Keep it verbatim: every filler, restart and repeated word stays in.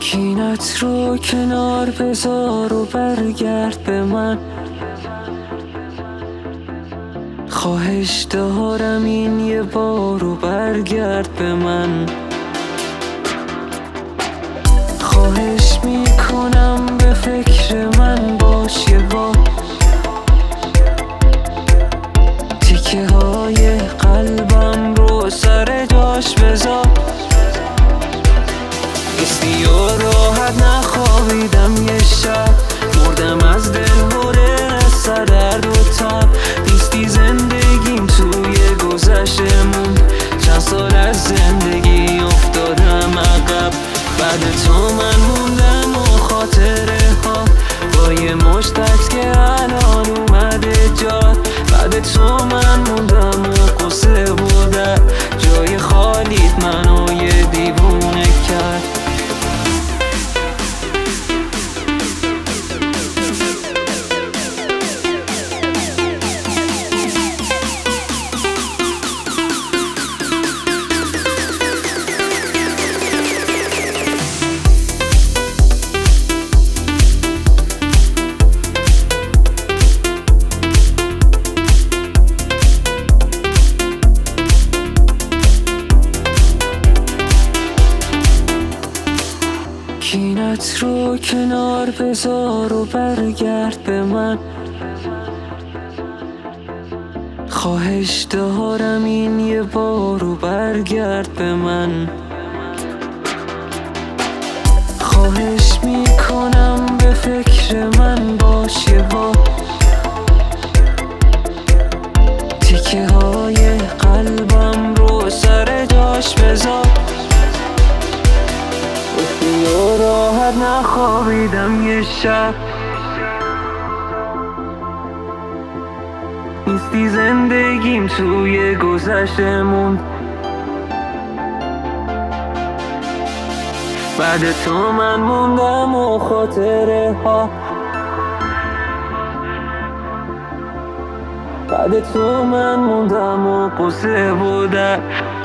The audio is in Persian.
کینت رو کنار بذار و برگرد به من. خواهش دارم این یه بار و برگرد به من. خواهش میکنم به فکر من باش یه بار. تیکه های قلبم رو سر جاش بذار. نیستی و راحت نخوابیدم یه شب، مردم از دل هره سر درد و تب. نیستی زندگیم توی گذشتمون، چند سال از زندگی افتادم عقب. بعد تو من موندم و خاطره ها با یه مشت عکس که الان اومده جا. بعد تو من موندم و قصه بوده جای خالیت منو یه دیوونه کرد. کینت رو کنار بذار و برگرد به من. خواهش دارم این یه بار و برگرد به من. خواهش میکنم به فکر من باش یه بار. تیکه های قلبم رو سر جاش بذار. و راحت نخوابیدم یه شب، نیستی زندگیم توی گذشتمون. بعد تو من موندم و خاطره ها. بعد تو من موندم و قصه بوده